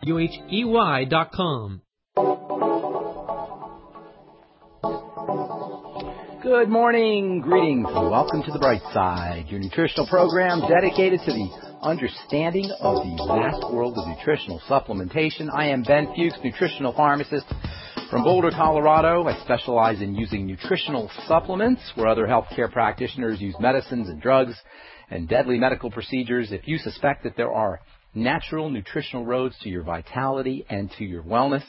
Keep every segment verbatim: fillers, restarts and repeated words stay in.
U H E Y dot com. Good morning, greetings, and welcome to The Bright Side, your nutritional program dedicated to the understanding of the vast world of nutritional supplementation. I am Ben Fuchs, nutritional pharmacist from Boulder, Colorado. I specialize in using nutritional supplements where other healthcare practitioners use medicines and drugs and deadly medical procedures. If you suspect that there are natural nutritional roads to your vitality and to your wellness,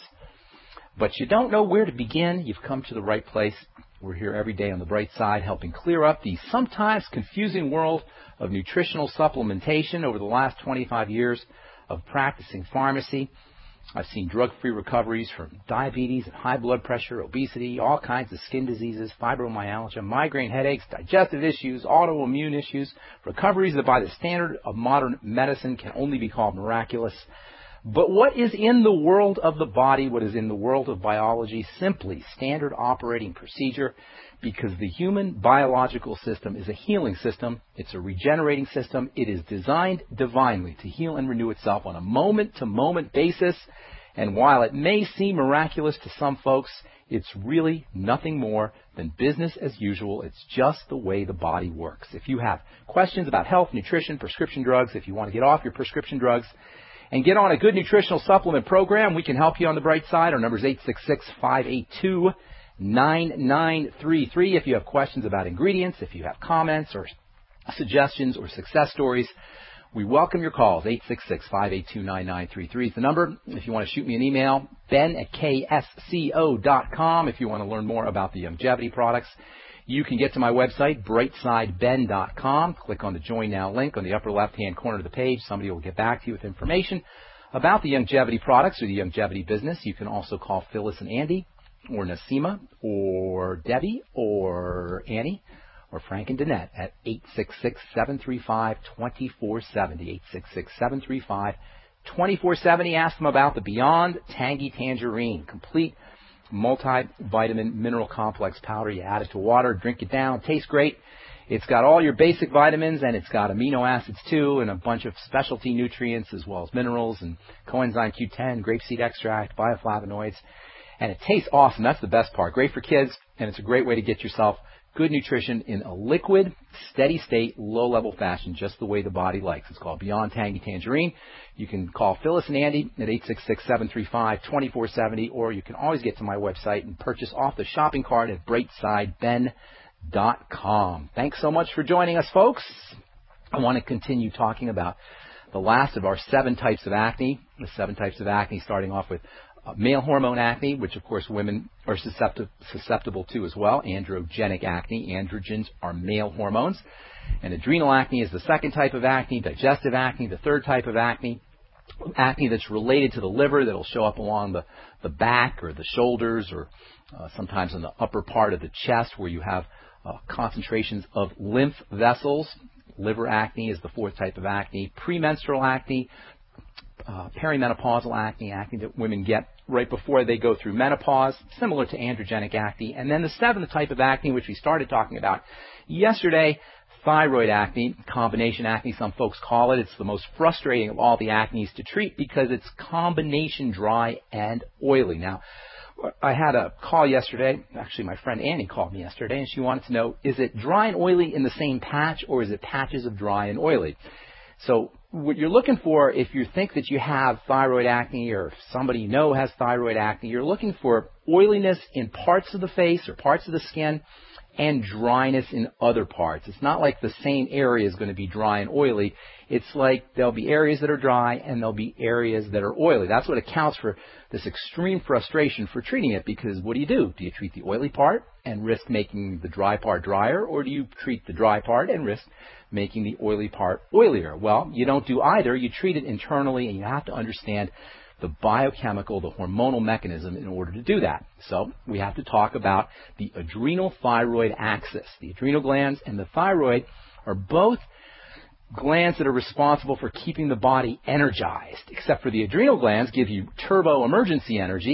but you don't know where to begin, you've come to the right place. We're here every day on The Bright Side helping clear up the sometimes confusing world of nutritional supplementation. Over the last twenty-five years of practicing pharmacy, I've seen drug-free recoveries from diabetes and high blood pressure, obesity, all kinds of skin diseases, fibromyalgia, migraine headaches, digestive issues, autoimmune issues, recoveries that by the standard of modern medicine can only be called miraculous. But what is in the world of the body, what is in the world of biology, simply standard operating procedure, because the human biological system is a healing system. It's a regenerating system. It is designed divinely to heal and renew itself on a moment-to-moment basis. And while it may seem miraculous to some folks, it's really nothing more than business as usual. It's just the way the body works. If you have questions about health, nutrition, prescription drugs, if you want to get off your prescription drugs and get on a good nutritional supplement program, we can help you on The Bright Side. Our number is eight six six, five eight two, nine nine three three. If you have questions about ingredients, if you have comments or suggestions or success stories, we welcome your calls. eight six six, five eight two, nine nine three three is the number. If you want to shoot me an email, ben at k s c o dot com. If you want to learn more about the Youngevity products, you can get to my website, bright side ben dot com. Click on the Join Now link on the upper left-hand corner of the page. Somebody will get back to you with information about the Youngevity products or the Youngevity business. You can also call Phyllis and Andy, or Nasima, or Debbie, or Annie, or Frank and Danette at eight six six, seven three five, two four seven zero, eight six six, seven three five, two four seven zero. Ask them about the Beyond Tangy Tangerine, complete multivitamin mineral complex powder. You add it to water, drink it down, tastes great. It's got all your basic vitamins, and it's got amino acids too, and a bunch of specialty nutrients as well as minerals and coenzyme Q ten, grapeseed extract, bioflavonoids, and it tastes awesome. That's the best part. Great for kids, and it's a great way to get yourself good nutrition in a liquid, steady state, low-level fashion, just the way the body likes. It's called Beyond Tangy Tangerine. You can call Phyllis and Andy at eight six six, seven three five, two four seven zero, or you can always get to my website and purchase off the shopping cart at bright side ben dot com. Thanks so much for joining us, folks. I want to continue talking about the last of our seven types of acne, the seven types of acne, starting off with Uh, male hormone acne, which of course women are susceptible, susceptible to as well. Androgenic acne. Androgens are male hormones. And adrenal acne is the second type of acne. Digestive acne, the third type of acne. Acne that's related to the liver, that'll show up along the, the back or the shoulders, or uh, sometimes in the upper part of the chest where you have uh, concentrations of lymph vessels. Liver acne is the fourth type of acne. Premenstrual acne. Uh, perimenopausal acne, acne that women get right before they go through menopause, similar to androgenic acne. And then the seventh type of acne, which we started talking about yesterday, thyroid acne, combination acne, some folks call it. It's the most frustrating of all the acnes to treat because it's combination dry and oily. Now, I had a call yesterday. Actually, my friend Annie called me yesterday, and she wanted to know, is it dry and oily in the same patch, or is it patches of dry and oily? So what you're looking for, if you think that you have thyroid acne, or if somebody you know has thyroid acne, you're looking for oiliness in parts of the face or parts of the skin and dryness in other parts. It's not like the same area is going to be dry and oily. It's like there'll be areas that are dry and there'll be areas that are oily. That's what accounts for this extreme frustration for treating it, because what do you do? Do you treat the oily part and risk making the dry part drier, or do you treat the dry part and risk making the oily part oilier? Well, you don't do either. You treat it internally, and you have to understand the biochemical, the hormonal mechanism in order to do that. So we have to talk about the adrenal thyroid axis. The adrenal glands and the thyroid are both glands that are responsible for keeping the body energized, except for the adrenal glands give you turbo emergency energy,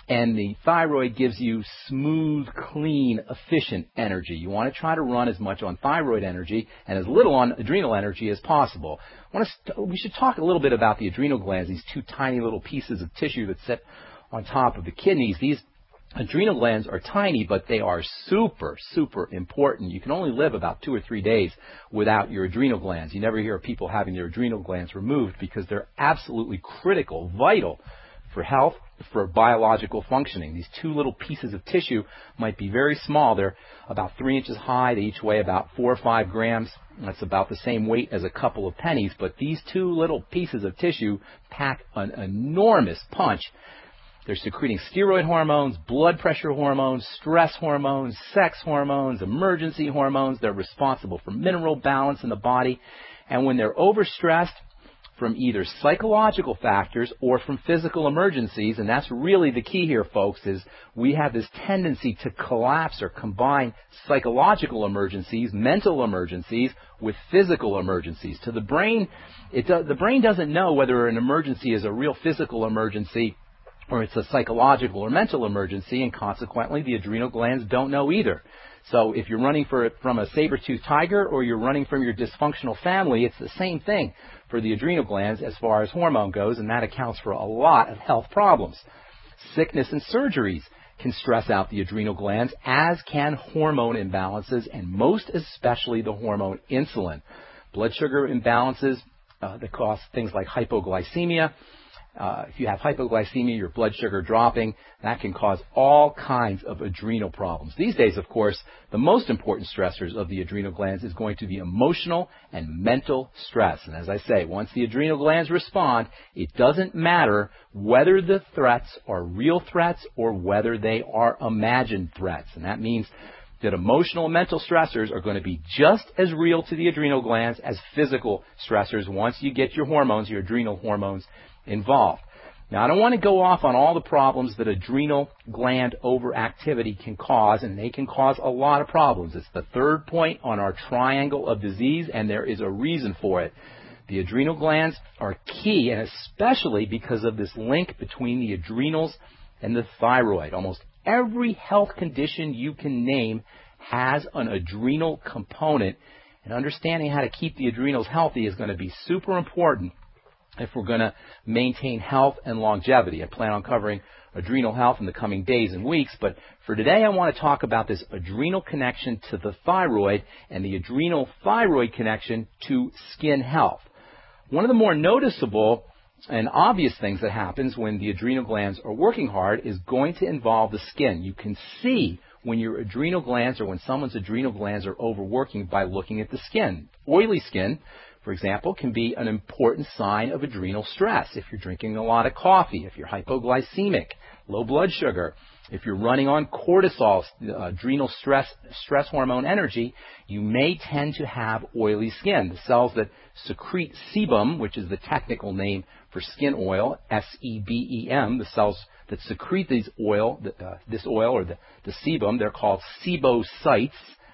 And the thyroid gives you smooth, clean, efficient energy. You want to try to run as much on thyroid energy and as little on adrenal energy as possible. I want to st- we should talk a little bit about the adrenal glands, these two tiny little pieces of tissue that sit on top of the kidneys. These adrenal glands are tiny, but they are super, super important. You can only live about two or three days without your adrenal glands. You never hear of people having their adrenal glands removed because they're absolutely critical, vital for health, for biological functioning. These two little pieces of tissue might be very small. They're about three inches high. They each weigh about four or five grams. That's about the same weight as a couple of pennies. But these two little pieces of tissue pack an enormous punch. They're secreting steroid hormones, blood pressure hormones, stress hormones, sex hormones, emergency hormones. They're responsible for mineral balance in the body. And when they're overstressed, from either psychological factors or from physical emergencies, and that's really the key here, folks, is we have this tendency to collapse or combine psychological emergencies, mental emergencies, with physical emergencies. To the brain, it do, the brain doesn't know whether an emergency is a real physical emergency or it's a psychological or mental emergency, and consequently, the adrenal glands don't know either. So if you're running for, from a saber-toothed tiger or you're running from your dysfunctional family, it's the same thing for the adrenal glands as far as hormone goes, and that accounts for a lot of health problems. Sickness and surgeries can stress out the adrenal glands, as can hormone imbalances, and most especially the hormone insulin. Blood sugar imbalances uh, that cause things like hypoglycemia. Uh, if you have hypoglycemia, your blood sugar dropping, that can cause all kinds of adrenal problems. These days, of course, the most important stressors of the adrenal glands is going to be emotional and mental stress. And as I say, once the adrenal glands respond, it doesn't matter whether the threats are real threats or whether they are imagined threats. And that means that emotional and mental stressors are going to be just as real to the adrenal glands as physical stressors once you get your hormones, your adrenal hormones, involved. Now, I don't want to go off on all the problems that adrenal gland overactivity can cause, and they can cause a lot of problems. It's the third point on our triangle of disease, and there is a reason for it. The adrenal glands are key, and especially because of this link between the adrenals and the thyroid. Almost every health condition you can name has an adrenal component, and understanding how to keep the adrenals healthy is going to be super important if we're going to maintain health and longevity. I plan on covering adrenal health in the coming days and weeks, but for today I want to talk about this adrenal connection to the thyroid and the adrenal thyroid connection to skin health. One of the more noticeable and obvious things that happens when the adrenal glands are working hard is going to involve the skin. You can see when your adrenal glands or when someone's adrenal glands are overworking by looking at the skin. Oily skin, for example, can be an important sign of adrenal stress. If you're drinking a lot of coffee, if you're hypoglycemic, low blood sugar, if you're running on cortisol, uh, adrenal stress, stress hormone energy, you may tend to have oily skin. The cells that secrete sebum, which is the technical name for skin oil, S E B E M, the cells that secrete these oil, uh, this oil or the, the sebum, they're called sebocytes.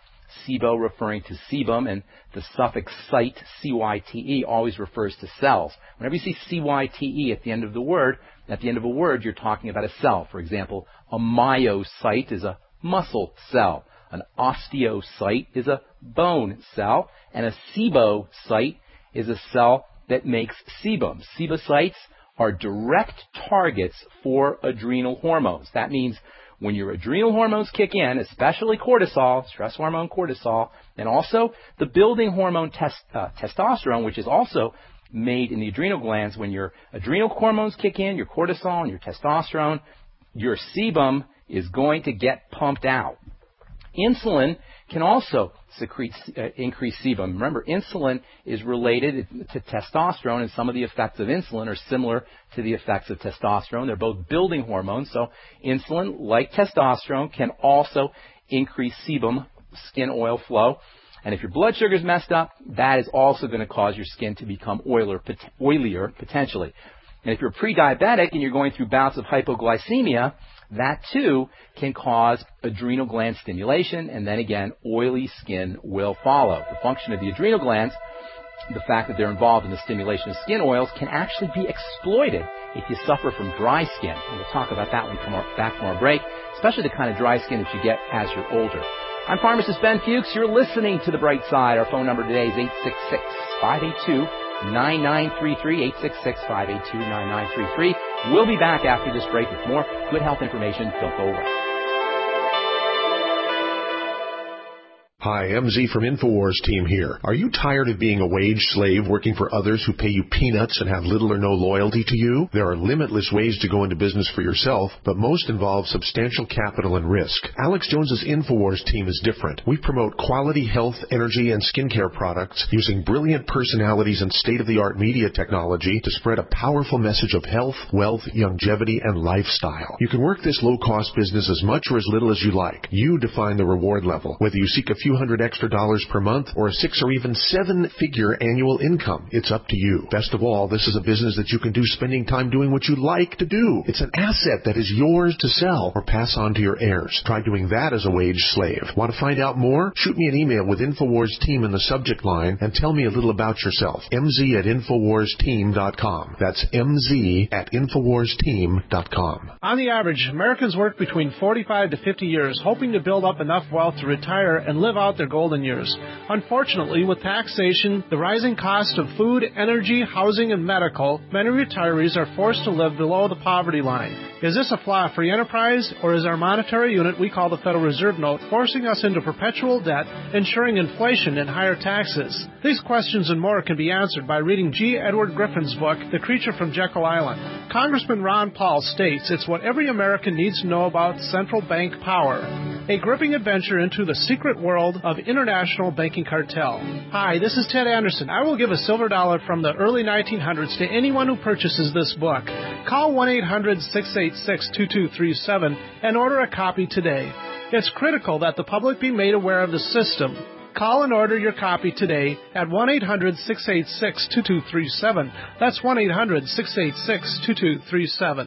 Sebo referring to sebum, and the suffix cyte, C Y T E, always refers to cells. Whenever you see C Y T E at the end of the word, at the end of a word, you're talking about a cell. For example, a myocyte is a muscle cell. An osteocyte is a bone cell. And a sebocyte is a cell that makes sebum. Sebocytes are direct targets for adrenal hormones. That means when your adrenal hormones kick in, especially cortisol, stress hormone cortisol, and also the building hormone test, uh, testosterone, which is also made in the adrenal glands, when your adrenal hormones kick in, your cortisol and your testosterone, your sebum is going to get pumped out. Insulin can also secrete, uh, increase sebum. Remember, insulin is related to testosterone, and some of the effects of insulin are similar to the effects of testosterone. They're both building hormones, so insulin, like testosterone, can also increase sebum, skin oil flow. And if your blood sugar is messed up, that is also going to cause your skin to become oilier, oilier potentially. And if you're pre-diabetic and you're going through bouts of hypoglycemia, that too can cause adrenal gland stimulation, and then again, oily skin will follow. The function of the adrenal glands the fact that they're involved in the stimulation of skin oils can actually be exploited if you suffer from dry skin. And we'll talk about that when we come back from our break, especially the kind of dry skin that you get as you're older. I'm pharmacist Ben Fuchs. You're listening to The Bright Side. Our phone number today is eight six six, five eight two, nine nine three three, eight six six, five eight two, nine nine three three. We'll be back after this break with more good health information. Don't go away. Hi, M Z from InfoWars team here. Are you tired of being a wage slave working for others who pay you peanuts and have little or no loyalty to you? There are limitless ways to go into business for yourself, but most involve substantial capital and risk. Alex Jones's InfoWars team is different. We promote quality health, energy, and skincare products using brilliant personalities and state-of-the-art media technology to spread a powerful message of health, wealth, longevity, and lifestyle. You can work this low-cost business as much or as little as you like. You define the reward level, whether you seek a few hundred extra dollars per month or a six or even seven figure annual income. It's up to you. Best of all, this is a business that you can do spending time doing what you like to do. It's an asset that is yours to sell or pass on to your heirs. Try doing that as a wage slave. Want to find out more? Shoot me an email with InfoWars Team in the subject line and tell me a little about yourself. M Z at InfoWars Team dot com. That's M Z at InfoWars Team dot com. On the average, Americans work between forty-five to fifty years hoping to build up enough wealth to retire and live out their golden years. Unfortunately, with taxation, the rising cost of food, energy, housing, and medical, many retirees are forced to live below the poverty line. Is this a flaw of free enterprise, or is our monetary unit we call the Federal Reserve Note forcing us into perpetual debt, ensuring inflation and higher taxes? These questions and more can be answered by reading G. Edward Griffin's book, The Creature from Jekyll Island. Congressman Ron Paul states it's what every American needs to know about central bank power. A gripping adventure into the secret world of international banking cartel. Hi, this is Ted Anderson. I will give a silver dollar from the early nineteen hundreds to anyone who purchases this book. Call one eight hundred, six eight six, two two three seven and order a copy today. It's critical that the public be made aware of the system. Call and order your copy today at one eight hundred, six eight six, two two three seven. That's one eight hundred, six eight six, two two three seven.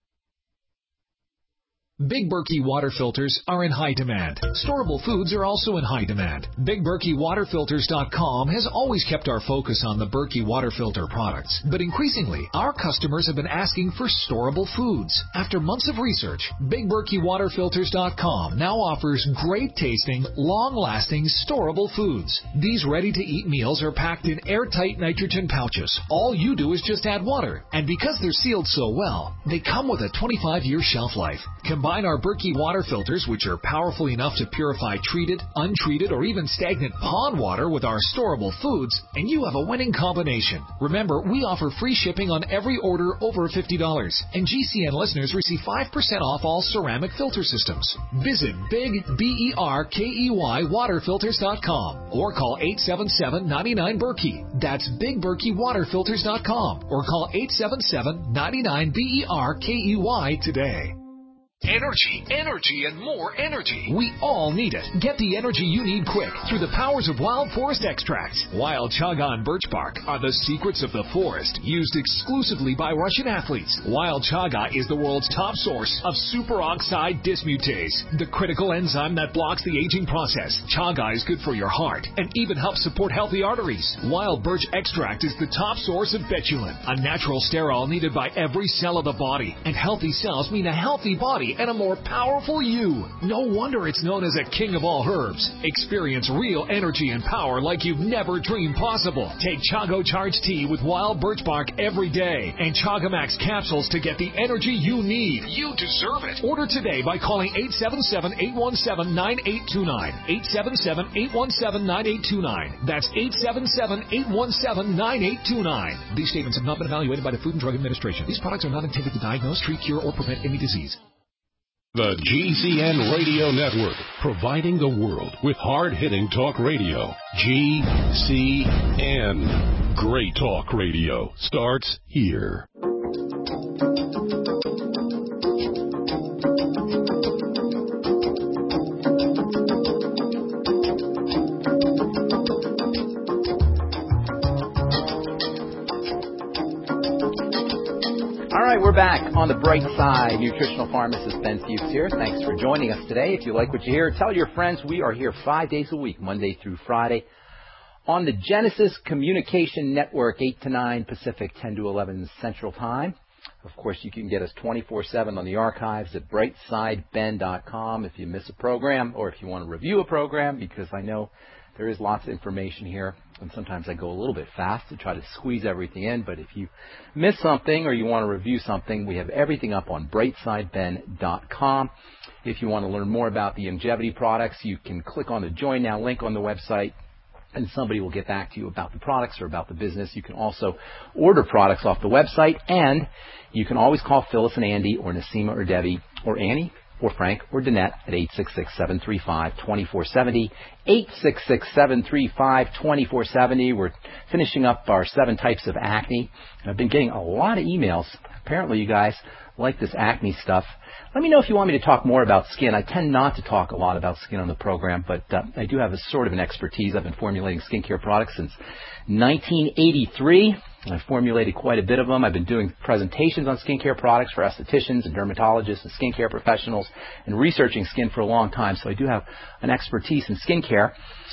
Big Berkey water filters are in high demand. Storable foods are also in high demand. Big Berkey Water Filters dot com has always kept our focus on the Berkey water filter products. But increasingly, our customers have been asking for storable foods. After months of research, Big Berkey Water Filters dot com now offers great tasting, long-lasting, storable foods. These ready-to-eat meals are packed in airtight nitrogen pouches. All you do is just add water. And because they're sealed so well, they come with a twenty-five year shelf life. Combine our Berkey water filters, which are powerful enough to purify treated, untreated, or even stagnant pond water with our storable foods, and you have a winning combination. Remember, we offer free shipping on every order over fifty dollars, and G C N listeners receive five percent off all ceramic filter systems. Visit Big B E R K E Y Water Filters dot com or call eight seven seven, nine nine, Berkey. That's Big Berkey Water Filters dot com or call eight seven seven, nine nine, B E R K E Y today. Energy, energy, and more energy. We all need it. Get the energy you need quick through the powers of Wild Forest Extracts. Wild Chaga and birch bark are the secrets of the forest, used exclusively by Russian athletes. Wild Chaga is the world's top source of superoxide dismutase, the critical enzyme that blocks the aging process. Chaga is good for your heart and even helps support healthy arteries. Wild birch extract is the top source of betulin, a natural sterol needed by every cell of the body. And healthy cells mean a healthy body and a more powerful you. No wonder it's known as a king of all herbs. Experience real energy and power like you've never dreamed possible. Take Chago Charge Tea with wild birch bark every day and Chaga Max capsules to get the energy you need. You deserve it. Order today by calling eight seven seven, eight one seven, nine eight two nine. eight seven seven, eight one seven, nine eight two nine. That's eight seven seven, eight one seven, nine eight two nine. These statements have not been evaluated by the Food and Drug Administration. These products are not intended to diagnose, treat, cure, or prevent any disease. The G C N Radio Network, providing the world with hard-hitting talk radio. G C N. Great talk radio starts here. We're back on the bright side. Nutritional pharmacist Ben Fuchs here. Thanks for joining us today. If you like what you hear, tell your friends we are here five days a week, Monday through Friday, on the Genesis Communication Network, eight to nine Pacific, ten to eleven Central Time. Of course, you can get us twenty-four seven on the archives at bright side ben dot com if you miss a program or if you want to review a program, because I know there is lots of information here, and sometimes I go a little bit fast to try to squeeze everything in. But if you miss something or you want to review something, we have everything up on bright side ben dot com. If you want to learn more about the Youngevity products, you can click on the Join Now link on the website, and somebody will get back to you about the products or about the business. You can also order products off the website, and you can always call Phyllis and Andy or Nasima or Debbie or Annie or Frank or Danette at eight six six, seven three five, two four seven zero, eight six six, seven three five, two four seven zero. We're finishing up our seven types of acne. I've been getting a lot of emails. Apparently you guys like this acne stuff. Let me know if you want me to talk more about skin. I tend not to talk a lot about skin on the program, but uh, I do have a sort of an expertise. I've been formulating skincare products since nineteen eighty-three. I've formulated quite a bit of them. I've been doing presentations on skincare products for estheticians and dermatologists and skincare professionals and researching skin for a long time, so I do have an expertise in skincare.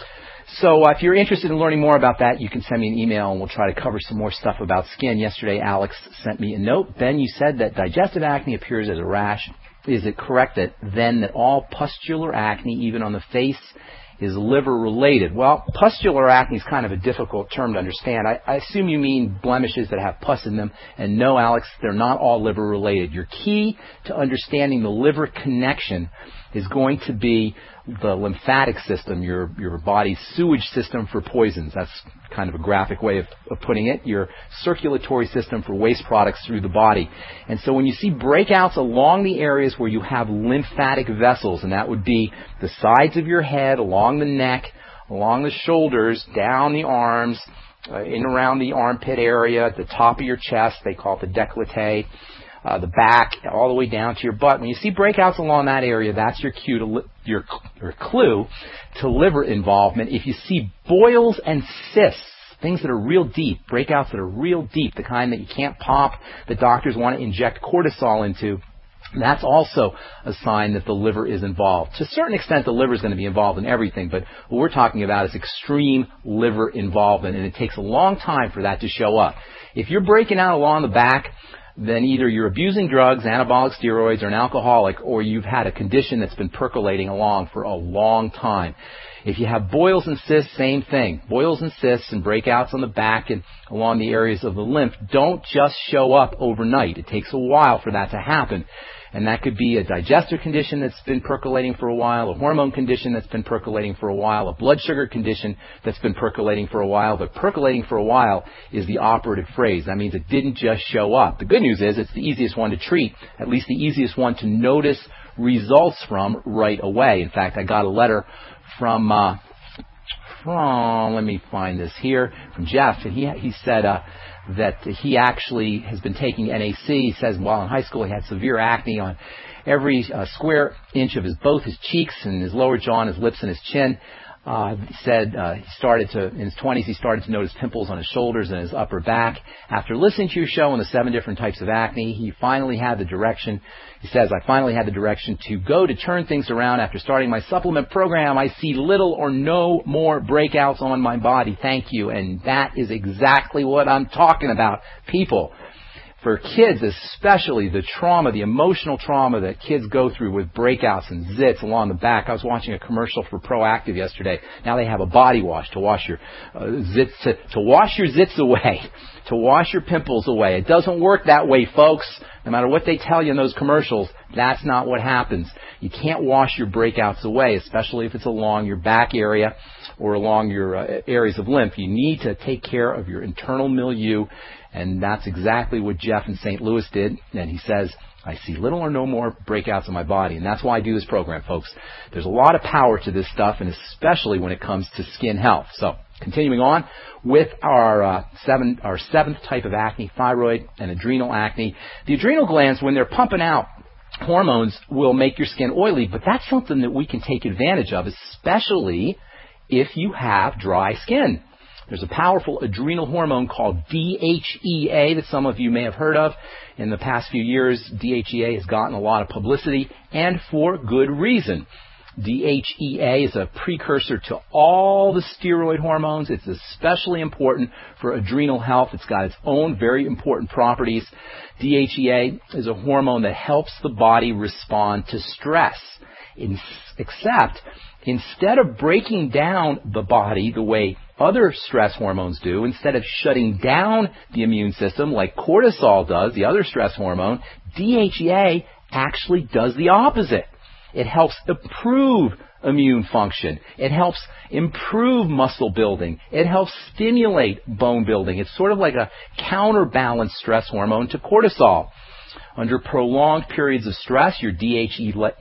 So uh, if you're interested in learning more about that, you can send me an email and we'll try to cover some more stuff about skin. Yesterday, Alex sent me a note. Ben, you said that digestive acne appears as a rash. Is it correct that then that all pustular acne, even on the face, is liver-related? Well, pustular acne is kind of a difficult term to understand. I, I assume you mean blemishes that have pus in them. And no, Alex, they're not all liver-related. Your key to understanding the liver connection is going to be the lymphatic system, your your body's sewage system for poisons. That's kind of a graphic way of, of putting it. Your circulatory system for waste products through the body. And so when you see breakouts along the areas where you have lymphatic vessels, and that would be the sides of your head, along the neck, along the shoulders, down the arms, uh, in around the armpit area, at the top of your chest, they call it the décolleté, Uh, the back, all the way down to your butt. When you see breakouts along that area, that's your cue to li- your, your clue to liver involvement. If you see boils and cysts, things that are real deep, breakouts that are real deep, the kind that you can't pop, that doctors want to inject cortisol into, that's also a sign that the liver is involved. To a certain extent, the liver is going to be involved in everything, but what we're talking about is extreme liver involvement, and it takes a long time for that to show up. If you're breaking out along the back, then either you're abusing drugs, anabolic steroids, or an alcoholic, or you've had a condition that's been percolating along for a long time. If you have boils and cysts, same thing. Boils and cysts and breakouts on the back and along the areas of the lymph don't just show up overnight. It takes a while for that to happen. And that could be a digestive condition that's been percolating for a while, a hormone condition that's been percolating for a while, a blood sugar condition that's been percolating for a while. But percolating for a while is the operative phrase. That means it didn't just show up. The good news is it's the easiest one to treat, at least the easiest one to notice results from right away. In fact, I got a letter from, uh, from let me find this here, from Jeff, and he, he said, uh, that he actually has been taking N A C. He says while in high school he had severe acne on every uh, square inch of his both his cheeks and his lower jaw and his lips and his chin. Uh, he said uh, he started to, in his twenties, he started to notice pimples on his shoulders and his upper back. After listening to your show on the seven different types of acne, he finally had the direction. He says, I finally had the direction to go to turn things around. After starting my supplement program, I see little or no more breakouts on my body. Thank you. And that is exactly what I'm talking about, people. For kids especially, the trauma, the emotional trauma that kids go through with breakouts and zits along the back. I was watching a commercial for Proactive yesterday. Now they have a body wash to wash your uh, zits, to, to wash your zits away, to wash your pimples away. It doesn't work that way, folks. No matter what they tell you in those commercials, that's not what happens. You can't wash your breakouts away, especially if it's along your back area or along your uh, areas of lymph. You need to take care of your internal milieu. And that's exactly what Jeff in Saint Louis did. And he says, I see little or no more breakouts in my body. And that's why I do this program, folks. There's a lot of power to this stuff, and especially when it comes to skin health. So continuing on with our, uh, seven, our seventh type of acne, thyroid and adrenal acne. The adrenal glands, when they're pumping out hormones, will make your skin oily. But that's something that we can take advantage of, especially if you have dry skin. There's a powerful adrenal hormone called D H E A that some of you may have heard of. In the past few years, D H E A has gotten a lot of publicity, and for good reason. D H E A is a precursor to all the steroid hormones. It's especially important for adrenal health. It's got its own very important properties. D H E A is a hormone that helps the body respond to stress. In, except, instead of breaking down the body the way other stress hormones do, instead of shutting down the immune system like cortisol does, the other stress hormone, D H E A actually does the opposite. It helps improve immune function. It helps improve muscle building. It helps stimulate bone building. It's sort of like a counterbalance stress hormone to cortisol. Under prolonged periods of stress, your D H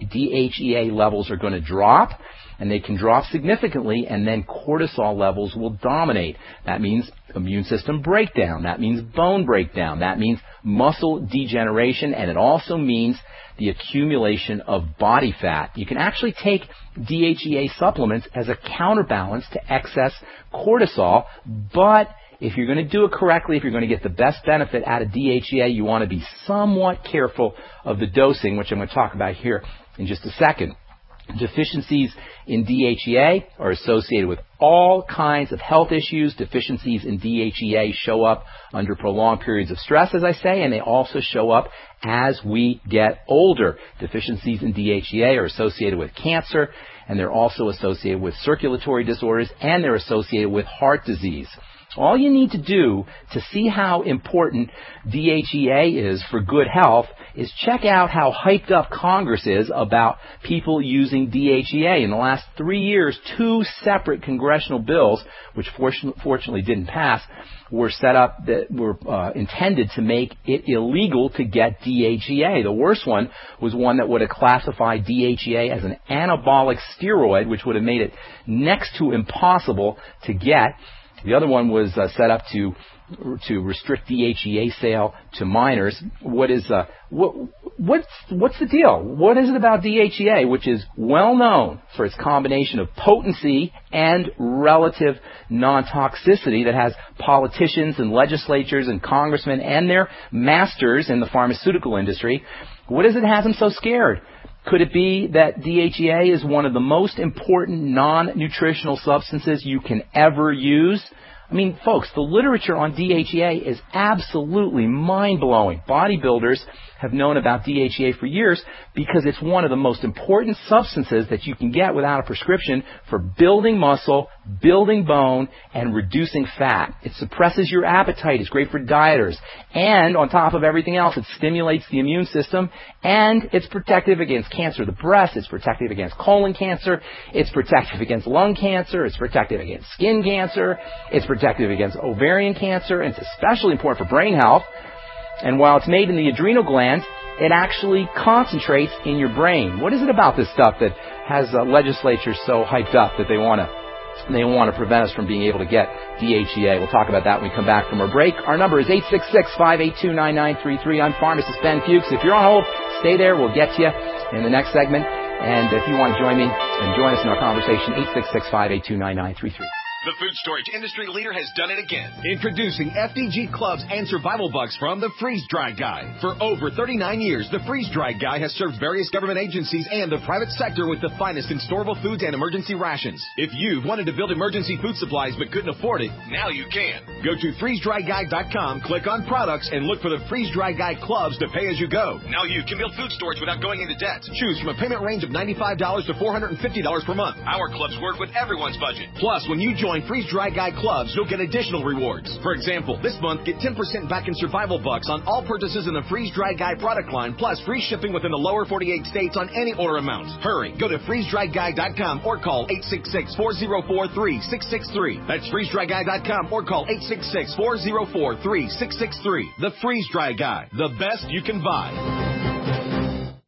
E A levels are going to drop, and they can drop significantly, and then cortisol levels will dominate. That means immune system breakdown. That means bone breakdown. That means muscle degeneration, and it also means the accumulation of body fat. You can actually take D H E A supplements as a counterbalance to excess cortisol, but if you're going to do it correctly, if you're going to get the best benefit out of D H E A, you want to be somewhat careful of the dosing, which I'm going to talk about here in just a second. Deficiencies in D H E A are associated with all kinds of health issues. Deficiencies in D H E A show up under prolonged periods of stress, as I say, and they also show up as we get older. Deficiencies in D H E A are associated with cancer, and they're also associated with circulatory disorders, and they're associated with heart disease. All you need to do to see how important D H E A is for good health is check out how hyped up Congress is about people using D H E A. In the last three years, two separate congressional bills, which fortunately didn't pass, were set up that were uh, intended to make it illegal to get D H E A. The worst one was one that would have classified D H E A as an anabolic steroid, which would have made it next to impossible to get. The other one was uh, set up to to restrict D H E A sale to minors. What is uh, what what's what's the deal? What is it about D H E A, which is well known for its combination of potency and relative non-toxicity, that has politicians and legislatures and congressmen and their masters in the pharmaceutical industry? What is it that has them so scared? Could it be that D H E A is one of the most important non-nutritional substances you can ever use? I mean, folks, the literature on D H E A is absolutely mind-blowing. Bodybuilders have known about D H E A for years because it's one of the most important substances that you can get without a prescription for building muscle, building bone, and reducing fat. It suppresses your appetite. It's great for dieters. And on top of everything else, it stimulates the immune system, and it's protective against cancer of the breast. It's protective against colon cancer. It's protective against lung cancer. It's protective against skin cancer. It's protective against ovarian cancer. And it's especially important for brain health. And while it's made in the adrenal glands, it actually concentrates in your brain. What is it about this stuff that has uh, legislatures so hyped up that they want to they want to prevent us from being able to get D H E A? We'll talk about that when we come back from our break. Our number is eight six six, five eight two, nine nine three three. I'm pharmacist Ben Fuchs. If you're on hold, stay there. We'll get to you in the next segment. And if you want to join me and join us in our conversation, eight six six, five eight two, nine nine three three. The food storage industry leader has done it again. Introducing F D G clubs and survival bucks from the Freeze Dry Guy. For over thirty-nine years, the Freeze Dry Guy has served various government agencies and the private sector with the finest in storable foods and emergency rations. If you've wanted to build emergency food supplies but couldn't afford it, now you can. Go to freeze dry guy dot com, click on products, and look for the Freeze Dry Guy clubs to pay as you go. Now you can build food storage without going into debt. Choose from a payment range of ninety-five dollars to four hundred fifty dollars per month. Our clubs work with everyone's budget. Plus, when you join Freeze Dry Guy clubs, you'll get additional rewards. For example, this month, get ten percent back in survival bucks on all purchases in the Freeze Dry Guy product line, plus free shipping within the lower forty-eight states on any order amount. Hurry, go to freeze dry guy dot com or call eight six six, four zero four, three six six three. That's freeze dry guy dot com or call eight six six, four zero four, three six six three. The Freeze Dry Guy, the best you can buy.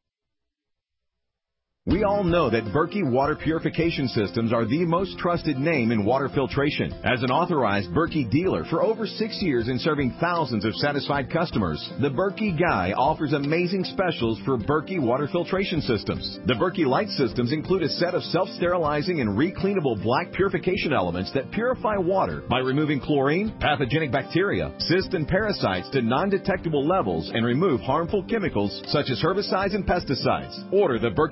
We all know that Berkey Water Purification Systems are the most trusted name in water filtration. As an authorized Berkey dealer for over six years and serving thousands of satisfied customers, the Berkey Guy offers amazing specials for Berkey Water Filtration Systems. The Berkey Light Systems include a set of self-sterilizing and recleanable black purification elements that purify water by removing chlorine, pathogenic bacteria, cysts, and parasites to non-detectable levels and remove harmful chemicals such as herbicides and pesticides. Order the Berkey Light Systems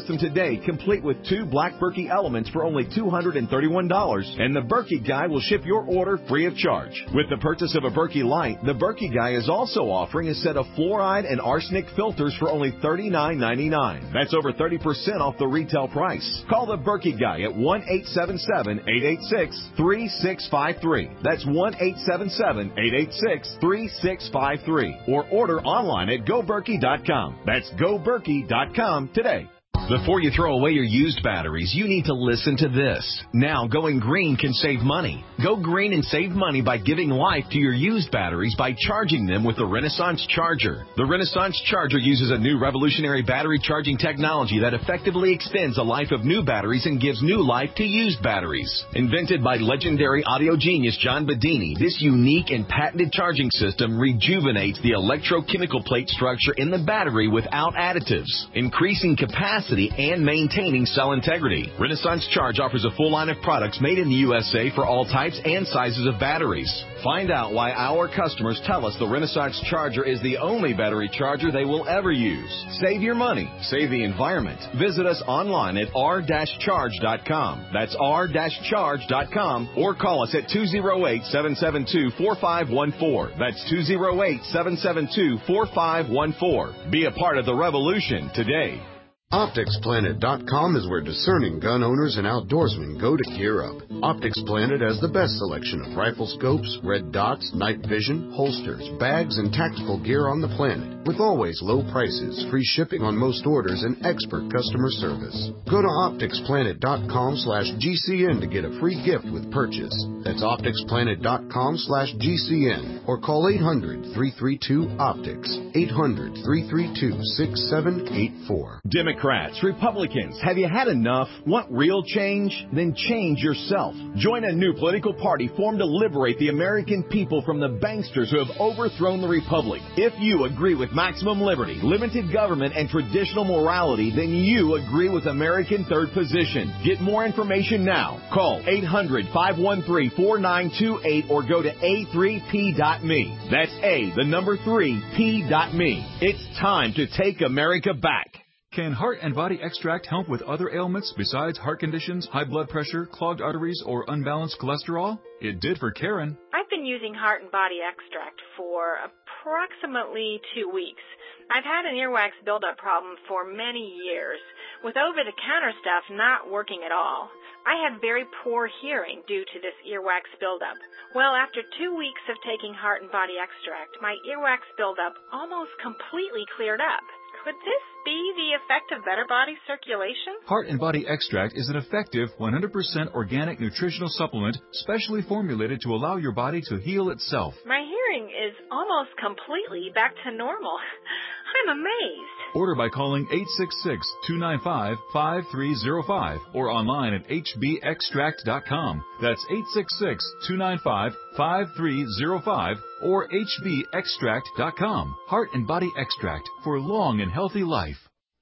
system today, complete with two Black Berkey elements for only two hundred thirty-one dollars, and the Berkey Guy will ship your order free of charge. With the purchase of a Berkey Light, the Berkey Guy is also offering a set of fluoride and arsenic filters for only thirty-nine ninety-nine. That's over thirty percent off the retail price. Call the Berkey Guy at one eight seven seven, eight eight six, three six five three. That's one eight seven seven, eight eight six, three six five three. Or order online at go berkey dot com. That's go berkey dot com today. Before you throw away your used batteries, you need to listen to this. Now, going green can save money. Go green and save money by giving life to your used batteries by charging them with the Renaissance Charger. The Renaissance Charger uses a new revolutionary battery charging technology that effectively extends the life of new batteries and gives new life to used batteries. Invented by legendary audio genius John Bedini, this unique and patented charging system rejuvenates the electrochemical plate structure in the battery without additives, increasing capacity and maintaining cell integrity. Renaissance Charge offers a full line of products made in the U S A for all types and sizes of batteries. Find out why our customers tell us the Renaissance Charger is the only battery charger they will ever use. Save your money. Save the environment. Visit us online at r dash charge dot com. That's r dash charge dot com, or call us at two oh eight, seven seven two, four five one four. That's two oh eight, seven seven two, four five one four. Be a part of the revolution today. Optics Planet dot com is where discerning gun owners and outdoorsmen go to gear up. Optics Planet has the best selection of rifle scopes, red dots, night vision, holsters, bags, and tactical gear on the planet, with always low prices, free shipping on most orders, and expert customer service. Go to Optics Planet dot com slash G C N to get a free gift with purchase. That's Optics Planet dot com slash G C N, or call eight hundred, three three two, OPTICS, eight hundred, three three two, six seven eight four. Democrats, Republicans, have you had enough? Want real change? Then change yourself. Join a new political party formed to liberate the American people from the banksters who have overthrown the republic. If you agree with maximum liberty, limited government, and traditional morality, then you agree with American Third Position. Get more information now. Call eight hundred, five one three, four nine two eight or go to a three p dot me. That's A, the number three, P dot me. It's time to take America back. Can Heart and Body Extract help with other ailments besides heart conditions, high blood pressure, clogged arteries, or unbalanced cholesterol? It did for Karen. I've been using Heart and Body Extract for approximately two weeks. I've had an earwax buildup problem for many years, with over-the-counter stuff not working at all. I had very poor hearing due to this earwax buildup. Well, after two weeks of taking Heart and Body Extract, my earwax buildup almost completely cleared up. Could this be the effect of better body circulation? Heart and Body Extract is an effective one hundred percent organic nutritional supplement specially formulated to allow your body to heal itself. My hearing is almost completely back to normal. I'm amazed. Order by calling eight six six, two nine five, five three zero five or online at h b extract dot com. That's eight six six, two nine five, five three zero five or h b extract dot com. Heart and Body Extract for long and healthy life.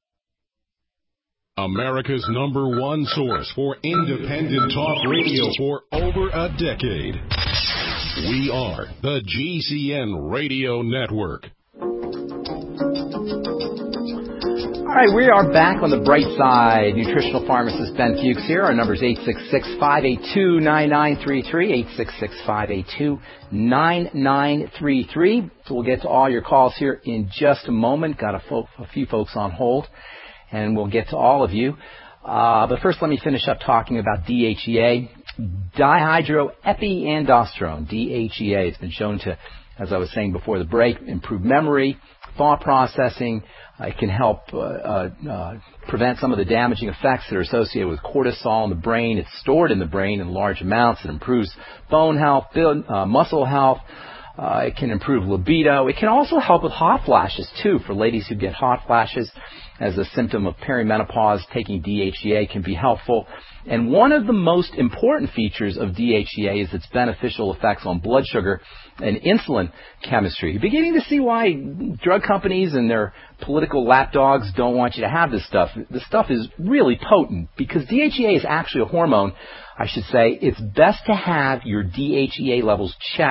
America's number one source for independent talk radio for over a decade. We are the G C N Radio Network. All right, we are back on the bright side. Nutritional pharmacist Ben Fuchs here. Our number is eight six six, five eight two, nine nine three three, eight six six, five eight two, nine nine three three. So we'll get to all your calls here in just a moment. Got a, fo- a few folks on hold, and we'll get to all of you. Uh, but first, let me finish up talking about D H E A, dihydroepiandrosterone. D H E A has been shown to, as I was saying before the break, improve memory, thought processing. Uh, it can help uh, uh, uh, prevent some of the damaging effects that are associated with cortisol in the brain. It's stored in the brain in large amounts. It improves bone health, build, uh, muscle health. Uh, it can improve libido. It can also help with hot flashes, too. For ladies who get hot flashes as a symptom of perimenopause, taking D H E A can be helpful. And one of the most important features of D H E A is its beneficial effects on blood sugar and insulin chemistry. You're beginning to see why drug companies and their political lapdogs don't want you to have this stuff. This stuff is really potent because D H E A is actually a hormone, I should say. It's best to have your D H E A levels checked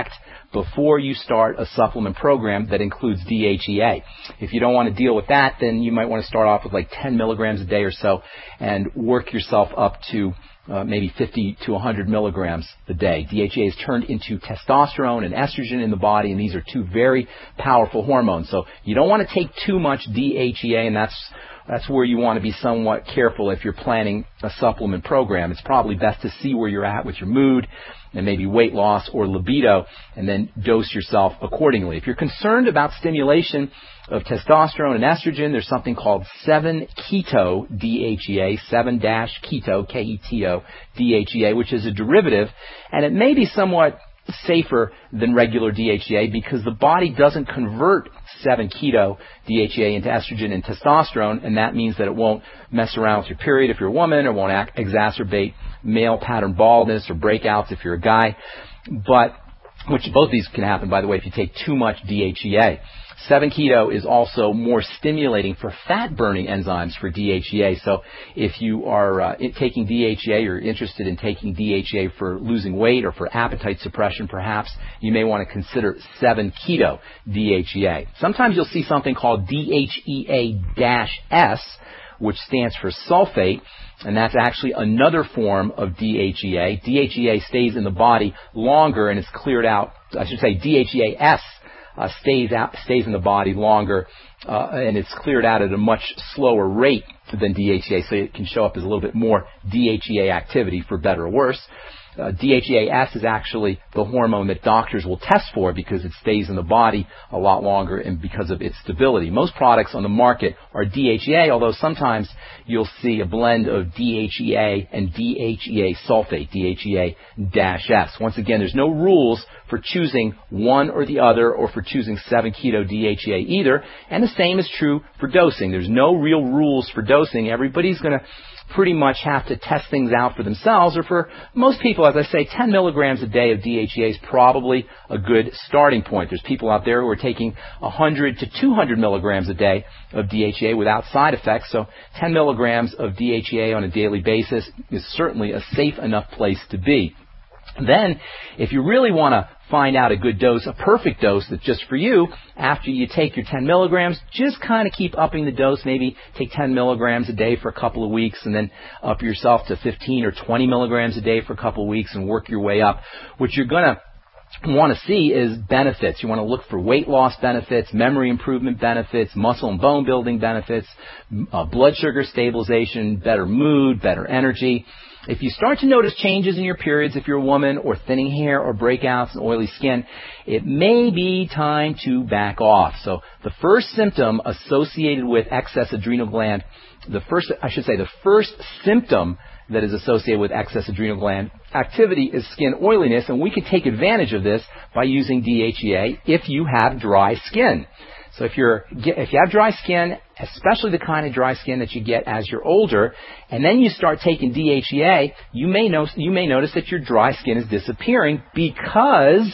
before you start a supplement program that includes D H E A. If you don't want to deal with that, then you might want to start off with like ten milligrams a day or so and work yourself up to uh, maybe fifty to one hundred milligrams a day. D H E A is turned into testosterone and estrogen in the body, and these are two very powerful hormones. So you don't want to take too much D H E A, and that's That's where you want to be somewhat careful if you're planning a supplement program. It's probably best to see where you're at with your mood and maybe weight loss or libido, and then dose yourself accordingly. If you're concerned about stimulation of testosterone and estrogen, there's something called seven keto D H E A, seven keto, K E T O, D H E A, which is a derivative, and it may be somewhat safer than regular D H E A because the body doesn't convert seven keto D H E A into estrogen and testosterone, and that means that it won't mess around with your period if you're a woman, or won't act, exacerbate male pattern baldness or breakouts if you're a guy. But which both of these can happen, by the way, if you take too much D H E A. seven keto is also more stimulating for fat-burning enzymes for D H E A. So if you are uh, taking D H E A, or interested in taking D H E A for losing weight or for appetite suppression perhaps, you may want to consider seven keto D H E A. Sometimes you'll see something called D H E A S, which stands for sulfate, and that's actually another form of D H E A. D H E A stays in the body longer and it's cleared out. I should say D H E A S uh, stays out, stays in the body longer, uh, and it's cleared out at a much slower rate than D H E A, so it can show up as a little bit more D H E A activity, for better or worse. Uh, D H E A S is actually the hormone that doctors will test for because it stays in the body a lot longer and because of its stability. Most products on the market are D H E A, although sometimes you'll see a blend of D H E A and D H E A sulfate, D H E A S. Once again, there's no rules for choosing one or the other, or for choosing seven keto D H E A either, and the same is true for dosing. There's no real rules for dosing. Everybody's going to pretty much have to test things out for themselves, or for most people, as I say, ten milligrams a day of D H E A is probably a good starting point. There's people out there who are taking one hundred to two hundred milligrams a day of D H E A without side effects, so ten milligrams of D H E A on a daily basis is certainly a safe enough place to be. Then, if you really want to find out a good dose, a perfect dose that's just for you, after you take your ten milligrams, just kind of keep upping the dose. Maybe take ten milligrams a day for a couple of weeks, and then up yourself to fifteen or twenty milligrams a day for a couple of weeks, and work your way up. What you're going to want to see is benefits. You want to look for weight loss benefits, memory improvement benefits, muscle and bone building benefits, uh, blood sugar stabilization, better mood, better energy. If you start to notice changes in your periods, if you're a woman, or thinning hair, or breakouts and oily skin, it may be time to back off. So the first symptom associated with excess adrenal gland, the first, I should say, the first symptom that is associated with excess adrenal gland activity is skin oiliness, and we can take advantage of this by using D H E A if you have dry skin. So if you're if you have dry skin, especially the kind of dry skin that you get as you're older, and then you start taking D H E A, you may notice you may notice that your dry skin is disappearing because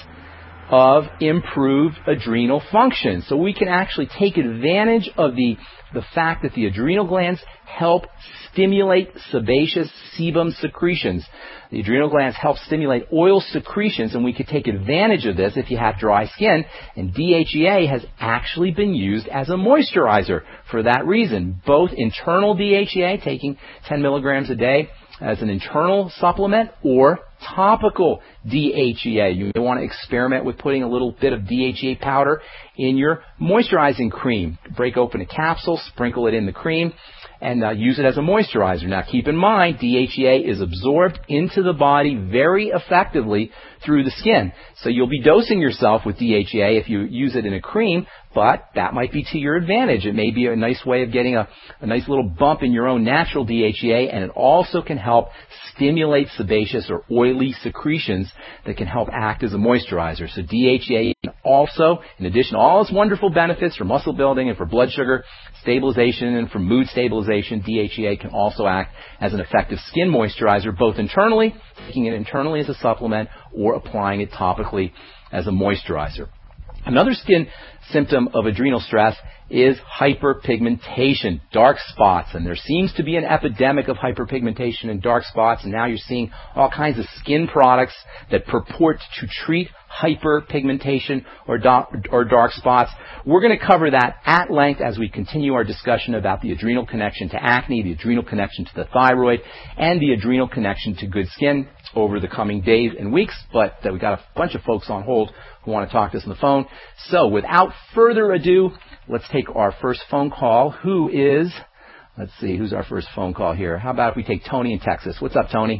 of improved adrenal function. So we can actually take advantage of the the fact that the adrenal glands help stimulate sebaceous sebum secretions. The adrenal glands help stimulate oil secretions, and we could take advantage of this if you have dry skin. And D H E A has actually been used as a moisturizer for that reason. Both internal D H E A, taking ten milligrams a day as an internal supplement, or topical D H E A. You may want to experiment with putting a little bit of D H E A powder in your moisturizing cream. Break open a capsule, sprinkle it in the cream, and uh, use it as a moisturizer. Now keep in mind, D H E A is absorbed into the body very effectively through the skin. So you'll be dosing yourself with D H E A if you use it in a cream, but that might be to your advantage. It may be a nice way of getting a, a nice little bump in your own natural D H E A, and it also can help stimulate sebaceous or oily secretions that can help act as a moisturizer. So D H E A can also, in addition to all its wonderful benefits for muscle building and for blood sugar stabilization and for mood stabilization, D H E A can also act as an effective skin moisturizer, both internally, taking it internally as a supplement, or applying it topically as a moisturizer. Another skin symptom of adrenal stress is hyperpigmentation, dark spots, and there seems to be an epidemic of hyperpigmentation and dark spots, and now you're seeing all kinds of skin products that purport to treat hyperpigmentation or dark, or dark spots. We're going to cover that at length as we continue our discussion about the adrenal connection to acne, the adrenal connection to the thyroid, and the adrenal connection to good skin over the coming days and weeks. But uh, we've got a bunch of folks on hold who want to talk to us on the phone. So without further ado, let's take our first phone call. Who is, let's see, who's our first phone call here? How about if we take Tony in Texas? What's up, Tony?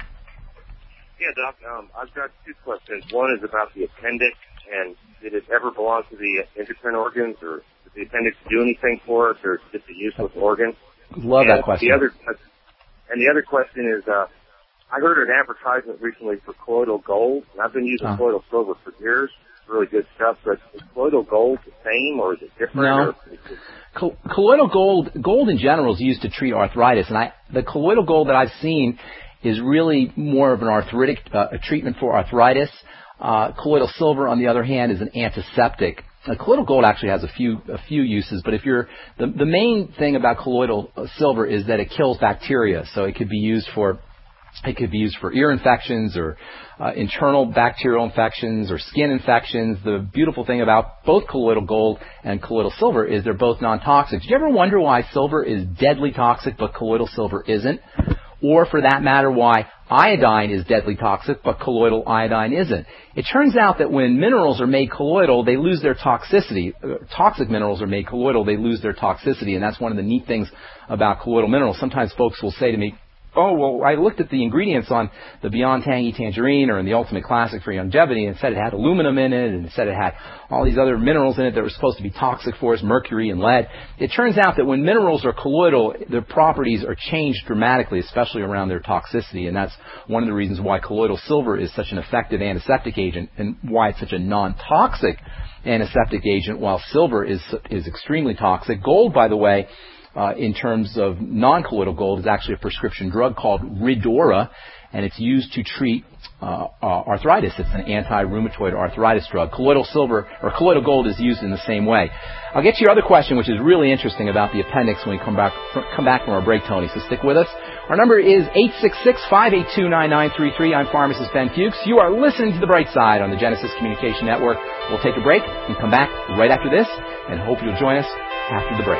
Yeah, Doc, um, I've got two questions. One is about the appendix, and did it ever belong to the endocrine organs, or did the appendix do anything for us, or is it just a useless organ? Love and that question. The other, and the other question is, uh, I heard an advertisement recently for Colloidal Gold, and I've been using uh. Colloidal Silver for years. It's really good stuff, but is Colloidal Gold the same, or is it different? No. Or Col- colloidal gold, gold in general is used to treat arthritis, and I, the colloidal gold that I've seen is really more of an arthritic uh, a treatment for arthritis. Uh, colloidal silver, on the other hand, is an antiseptic. Uh, colloidal gold actually has a few a few uses, but if you're the the main thing about colloidal silver is that it kills bacteria, so it could be used for it could be used for ear infections or uh, internal bacterial infections or skin infections. The beautiful thing about both colloidal gold and colloidal silver is they're both non-toxic. Did you ever wonder why silver is deadly toxic but colloidal silver isn't? Or, for that matter, why iodine is deadly toxic, but colloidal iodine isn't. It turns out that when minerals are made colloidal, they lose their toxicity. Uh, toxic minerals are made colloidal, they lose their toxicity, and that's one of the neat things about colloidal minerals. Sometimes folks will say to me, oh, well, I looked at the ingredients on the Beyond Tangy Tangerine or in the Ultimate Classic for Longevity, and it said it had aluminum in it, and it said it had all these other minerals in it that were supposed to be toxic for us, mercury and lead. It turns out that when minerals are colloidal, their properties are changed dramatically, especially around their toxicity, and that's one of the reasons why colloidal silver is such an effective antiseptic agent and why it's such a non-toxic antiseptic agent, while silver is is extremely toxic. Gold, by the way, Uh, in terms of non-colloidal gold, is actually a prescription drug called Ridora, and it's used to treat uh, uh, arthritis. It's an anti-rheumatoid arthritis drug. Colloidal silver, or colloidal gold, is used in the same way. I'll get to your other question, which is really interesting about the appendix when we come back come back from our break, Tony, so stick with us. Our number is eight six six, five eight two, nine nine three three. I'm pharmacist Ben Fuchs. You are listening to The Bright Side on the Genesis Communication Network. We'll take a break and come back right after this, and hope you'll join us after the break.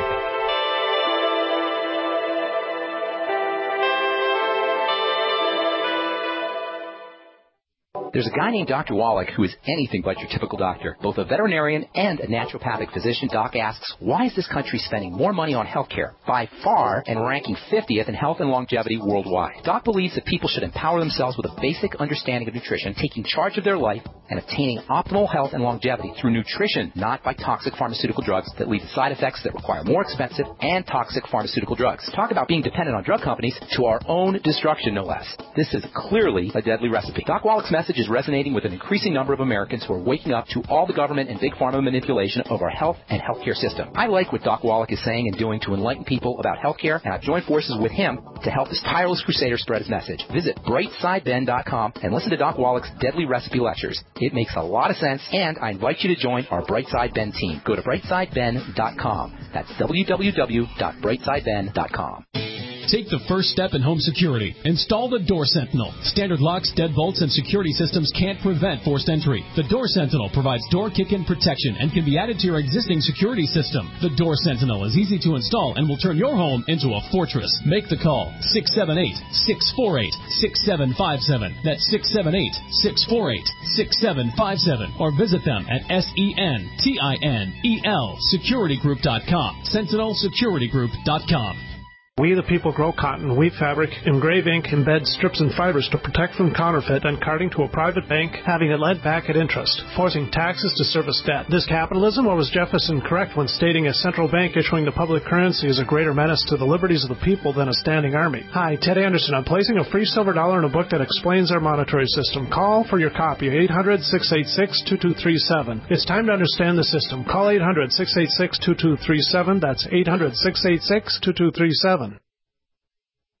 There's a guy named Doctor Wallach who is anything but your typical doctor. Both a veterinarian and a naturopathic physician, Doc asks, why is this country spending more money on health care, by far, and ranking fiftieth in health and longevity worldwide? Doc believes that people should empower themselves with a basic understanding of nutrition, taking charge of their life, and attaining optimal health and longevity through nutrition, not by toxic pharmaceutical drugs that lead to side effects that require more expensive and toxic pharmaceutical drugs. Talk about being dependent on drug companies to our own destruction, no less. This is clearly a deadly recipe. Doc Wallach's message is resonating with an increasing number of Americans who are waking up to all the government and big pharma manipulation of our health and healthcare system. I like what Doc Wallach is saying and doing to enlighten people about healthcare, and I've joined forces with him to help this tireless crusader spread his message. Visit bright side ben dot com and listen to Doc Wallach's deadly recipe lectures. It makes a lot of sense, and I invite you to join our Brightside Ben team. Go to bright side ben dot com. That's w w w dot bright side ben dot com. Take the first step in home security. Install the Door Sentinel. Standard locks, deadbolts, and security systems can't prevent forced entry. The Door Sentinel provides door kick-in protection and can be added to your existing security system. The Door Sentinel is easy to install and will turn your home into a fortress. Make the call. six seven eight, six four eight, six seven five seven. That's six seven eight, six four eight, six seven five seven. Or visit them at S E N T I N E L security group dot com. sentinel security group dot com. We the people grow cotton, weave fabric, engrave ink, embed strips and fibers to protect from counterfeit and carting to a private bank, having it lent back at interest, forcing taxes to service debt. This capitalism, or was Jefferson correct when stating a central bank issuing the public currency is a greater menace to the liberties of the people than a standing army? Hi, Ted Anderson. I'm placing a free silver dollar in a book that explains our monetary system. Call for your copy, eight hundred, six eight six, two two three seven. It's time to understand the system. Call eight hundred, six eight six, two two three seven. That's eight hundred, six eight six, two two three seven.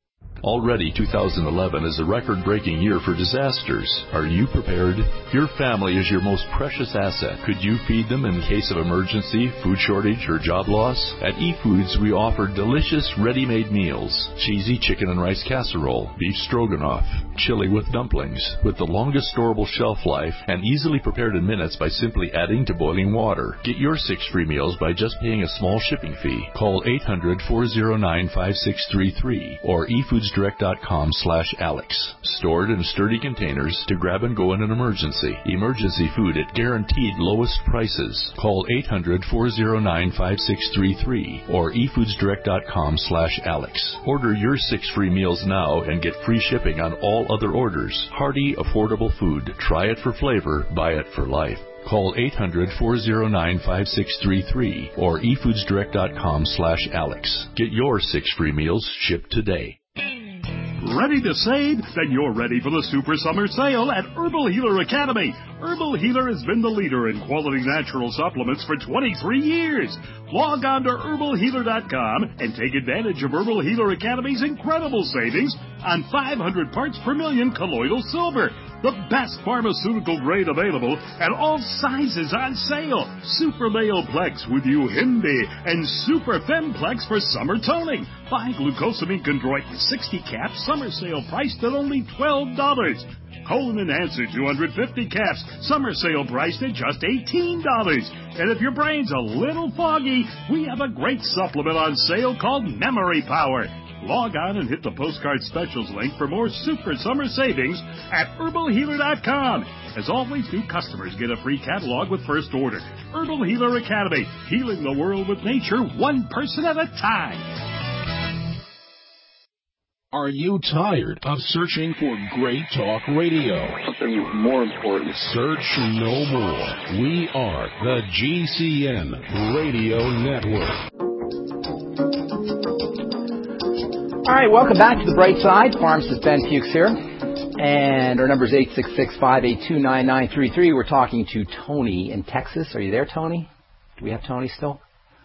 Already two thousand eleven is a record-breaking year for disasters. Are you prepared? Your family is your most precious asset. Could you feed them in case of emergency, food shortage, or job loss? At eFoods, we offer delicious ready-made meals. Cheesy chicken and rice casserole, beef stroganoff, chili with dumplings, with the longest storable shelf life and easily prepared in minutes by simply adding to boiling water. Get your six free meals by just paying a small shipping fee. Call eight hundred, four oh nine, five six three three or e foods direct dot com slash Alex. Stored in sturdy containers to grab and go in an emergency. Emergency food at guaranteed lowest prices. Call eight hundred, four oh nine, five six three three or e foods direct dot com slash Alex. Order your six free meals now and get free shipping on all other orders. Hearty, affordable food. Try it for flavor, buy it for life. Call eight hundred, four oh nine, five six three three or e foods direct dot com slash Alex. Get your six free meals shipped today. Ready to save? Then you're ready for the Super Summer Sale at Herbal Healer Academy. Herbal Healer has been the leader in quality natural supplements for twenty-three years. Log on to herbal healer dot com and take advantage of Herbal Healer Academy's incredible savings on five hundred parts per million colloidal silver, the best pharmaceutical grade available, and all sizes on sale. Super Male Plex with Uhimbi and Super Femplex for summer toning. Buy glucosamine chondroit sixty caps, summer sale priced at only twelve dollars. Colon Enhancer two hundred fifty caps, summer sale priced at just eighteen dollars. And if your brain's a little foggy, we have a great supplement on sale called Memory Power. Log on and hit the postcard specials link for more super summer savings at herbal healer dot com. As always, new customers get a free catalog with first order. Herbal Healer Academy, healing the world with nature one person at a time. Are you tired of searching for great talk radio? Something more important. Search no more. We are the G C N Radio Network. All right, welcome back to the Bright Side. Pharmacist Ben Fuchs here. And our number is eight six six, five eight two, nine nine three three. We're talking to Tony in Texas. Are you there, Tony? Do we have Tony still?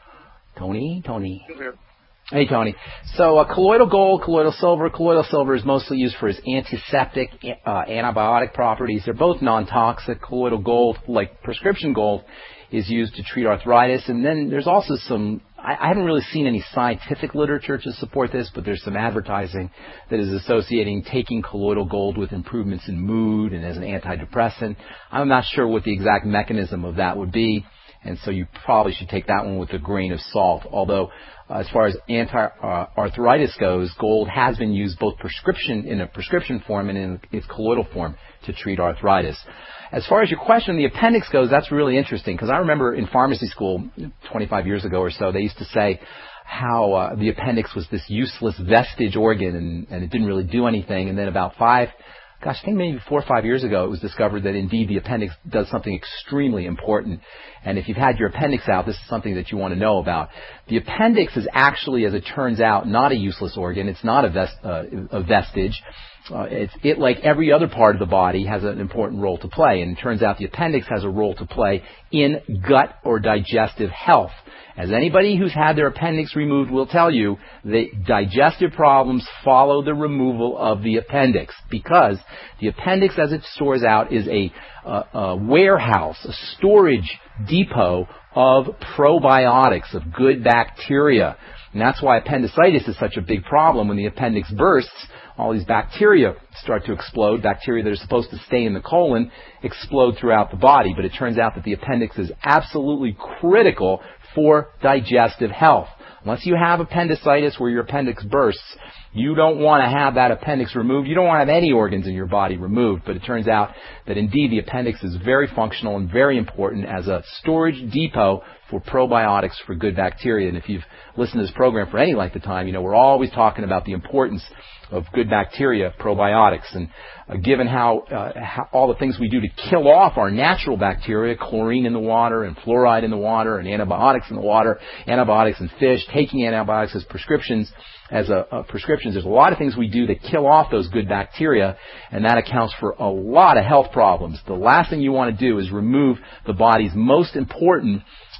Tony? Tony? Still here. Hey, Tony. So uh, colloidal gold, colloidal silver. Colloidal silver is mostly used for its antiseptic, uh, antibiotic properties. They're both non-toxic. Colloidal gold, like prescription gold, is used to treat arthritis. And then there's also some, I, I haven't really seen any scientific literature to support this, but there's some advertising that is associating taking colloidal gold with improvements in mood and as an antidepressant. I'm not sure what the exact mechanism of that would be, and so you probably should take that one with a grain of salt. Although, uh, as far as anti-arthritis goes, gold has been used both prescription in a prescription form and in its colloidal form to treat arthritis. As far as your question, the appendix goes, that's really interesting, because I remember in pharmacy school twenty-five years ago or so, they used to say how uh, the appendix was this useless vestige organ and, and it didn't really do anything. And then about five, gosh, I think maybe four or five years ago, it was discovered that indeed the appendix does something extremely important. And if you've had your appendix out, this is something that you want to know about. The appendix is actually, as it turns out, not a useless organ. It's not a, vest, uh, a vestige. Uh, it's, it, like every other part of the body, has an important role to play. And it turns out the appendix has a role to play in gut or digestive health. As anybody who's had their appendix removed will tell you, the digestive problems follow the removal of the appendix, because the appendix, as it stores out, is a, uh, a warehouse, a storage depot of probiotics, of good bacteria. And that's why appendicitis is such a big problem. When the appendix bursts, all these bacteria start to explode. Bacteria that are supposed to stay in the colon explode throughout the body. But it turns out that the appendix is absolutely critical for digestive health. Unless you have appendicitis where your appendix bursts, you don't want to have that appendix removed. You don't want to have any organs in your body removed. But it turns out that indeed the appendix is very functional and very important as a storage depot for probiotics for good bacteria. And if you've listened to this program for any length of time, you know we're always talking about the importance of good bacteria, probiotics. And uh, given how, uh, how all the things we do to kill off our natural bacteria, chlorine in the water and fluoride in the water and antibiotics in the water, antibiotics in fish, taking antibiotics as prescriptions, as a, a prescriptions, there's a lot of things we do to kill off those good bacteria, and that accounts for a lot of health problems. The last thing you want to do is remove the body's most important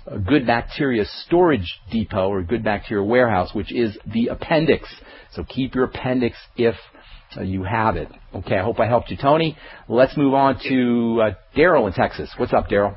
a good bacteria storage depot or good bacteria warehouse, which is the appendix. So keep your appendix if uh, you have it. Okay, I hope I helped you, Tony. Let's move on to uh, Daryl in Texas. What's up, Daryl?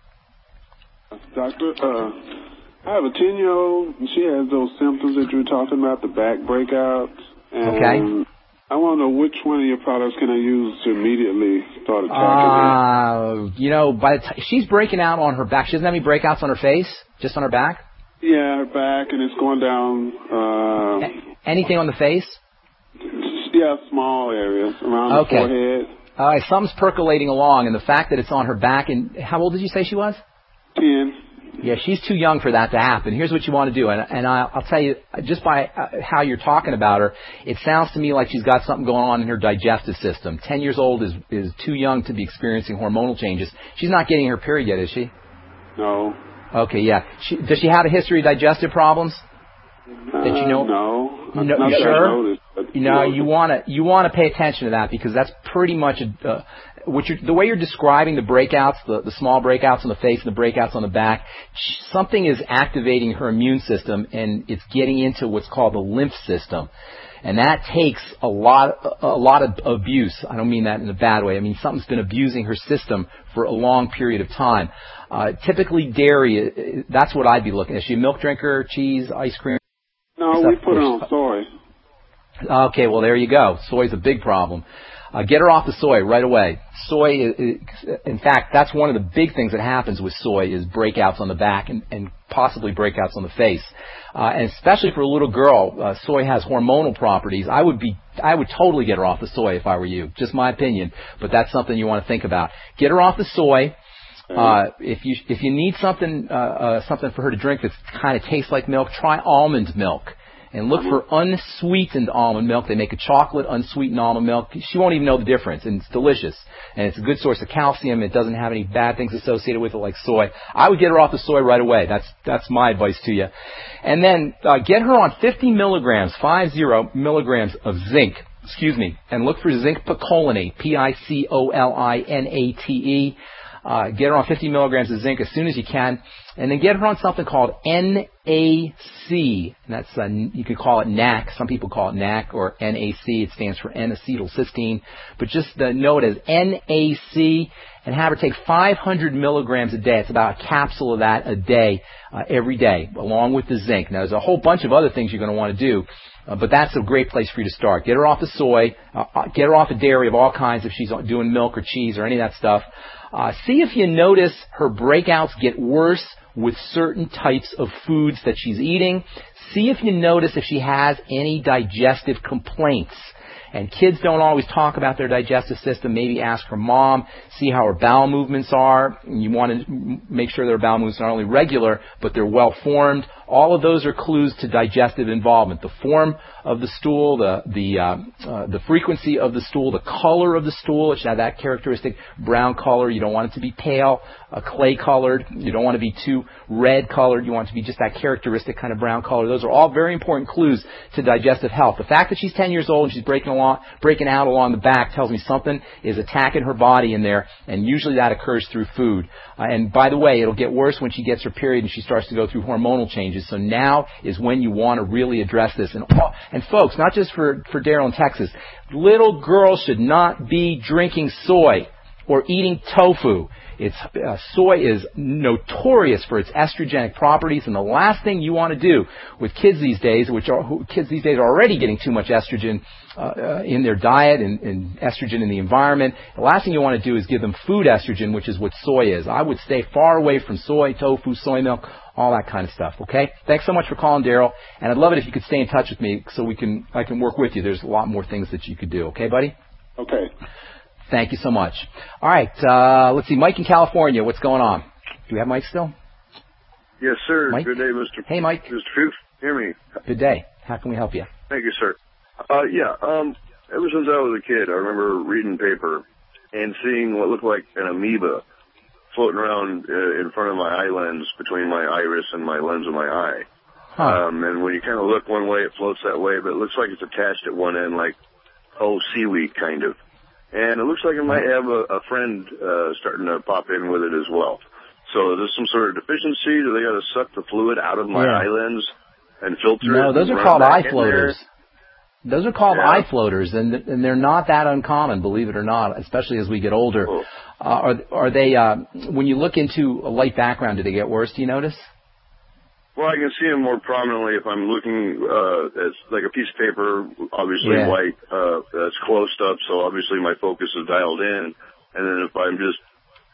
Doctor, uh, I have a ten-year-old, and she has those symptoms that you were talking about, the back breakouts. And okay. I want to know which one of your products can I use to immediately start attacking uh, it? You know, by the time she's breaking out on her back, she doesn't have any breakouts on her face, just on her back? Yeah, her back, and it's going down. Uh, A- anything on the face? Yeah, small areas around okay. the forehead. All right, something's percolating along, and the fact that it's on her back, and how old did you say she was? Ten. Yeah, she's too young for that to happen. Here's what you want to do, and, and I, I'll tell you, just by uh, how you're talking about her, it sounds to me like she's got something going on in her digestive system. Ten years old is, is too young to be experiencing hormonal changes. She's not getting her period yet, is she? No. Okay, yeah. She, does she have a history of digestive problems? Uh, that you know? No. You know, not you that sure? I noticed, but, you know, you know, you want to you want to pay attention to that because that's pretty much a, uh, what you're, the way you're describing the breakouts, the, the small breakouts on the face and the breakouts on the back. Something is activating her immune system, and it's getting into what's called the lymph system. And that takes a lot, a lot of abuse. I don't mean that in a bad way. I mean something's been abusing her system for a long period of time. Uh, typically dairy, that's what I'd be looking at. Is she a milk drinker, cheese, ice cream? No, we put her on soy. Okay, well, there you go. Soy's a big problem. Uh, get her off the soy right away. Soy, is, in fact, that's one of the big things that happens with soy is breakouts on the back and, and possibly breakouts on the face. Uh, and especially for a little girl, uh, soy has hormonal properties. I would be, I would totally get her off the soy if I were you. Just my opinion, but that's something you want to think about. Get her off the soy. Uh, if you if you need something uh, uh, something for her to drink that kind of tastes like milk, try almond milk. And look for unsweetened almond milk. They make a chocolate unsweetened almond milk. She won't even know the difference, and it's delicious. And it's a good source of calcium. It doesn't have any bad things associated with it like soy. I would get her off the soy right away. That's that's my advice to you. And then uh, get her on fifty milligrams, five zero milligrams of zinc. Excuse me. And look for zinc picolinate, P I C O L I N A T E. Uh, get her on fifty milligrams of zinc as soon as you can, and then get her on something called N A C. And that's uh, you could call it N A C. Some people call it N A C or N A C. It stands for N-acetylcysteine, but just uh, know it as N A C. And have her take five hundred milligrams a day. It's about a capsule of that a day, uh, every day, along with the zinc. Now, there's a whole bunch of other things you're going to want to do. Uh, but that's a great place for you to start. Get her off the soy. Uh, get her off of dairy of all kinds if she's doing milk or cheese or any of that stuff. Uh, see if you notice her breakouts get worse with certain types of foods that she's eating. See if you notice if she has any digestive complaints. And kids don't always talk about their digestive system. Maybe ask her mom, see how her bowel movements are. And you want to make sure their bowel movements are not only regular, but they're well formed. All of those are clues to digestive involvement. The form of the stool, the the uh, uh, the frequency of the stool, the color of the stool. It should have that characteristic brown color. You don't want it to be pale, uh, clay colored. You don't want to be too red colored. You want it to be just that characteristic kind of brown color. Those are all very important clues to digestive health. The fact that she's ten years old and she's breaking along, breaking out along the back tells me something is attacking her body in there, and usually that occurs through food. Uh, and by the way, it'll get worse when she gets her period and she starts to go through hormonal changes. So now is when you want to really address this. And, and folks, not just for, for Daryl in Texas, little girls should not be drinking soy or eating tofu. It's, uh, soy is notorious for its estrogenic properties, and the last thing you want to do with kids these days, which are who, kids these days are already getting too much estrogen uh, uh, in their diet and, and estrogen in the environment. The last thing you want to do is give them food estrogen, which is what soy is. I would stay far away from soy, tofu, soy milk, all that kind of stuff. Okay? Thanks so much for calling, Daryl, and I'd love it if you could stay in touch with me so we can I can work with you. There's a lot more things that you could do. Okay, buddy? Okay. Thank you so much. All right, uh, let's see. Mike in California, what's going on? Do we have Mike still? Yes, sir. Mike? Good day, Mister Hey, Mike. Mister Fuchs. Hear me? Good day. How can we help you? Thank you, sir. Uh, yeah, um, ever since I was a kid, I remember reading paper and seeing what looked like an amoeba floating around uh, in front of my eye lens, between my iris and my lens of my eye. Huh. Um, and when you kind of look one way, it floats that way, but it looks like it's attached at one end, like, oh, seaweed kind of. And it looks like it might have a, a friend uh, starting to pop in with it as well. So is this some sort of deficiency? Do they got to suck the fluid out of my Yeah. eye lens and filter No, it? those and are run called it back eye in floaters. there? Those are called Yeah. eye floaters, and and they're not that uncommon, believe it or not, especially as we get older. Oh. Uh, are are they? Uh, when you look into a light background, do they get worse? Do you notice? Well, I can see them more prominently if I'm looking uh, at like a piece of paper, obviously Yeah. white, uh, that's closed up, so obviously my focus is dialed in. And then if I'm just,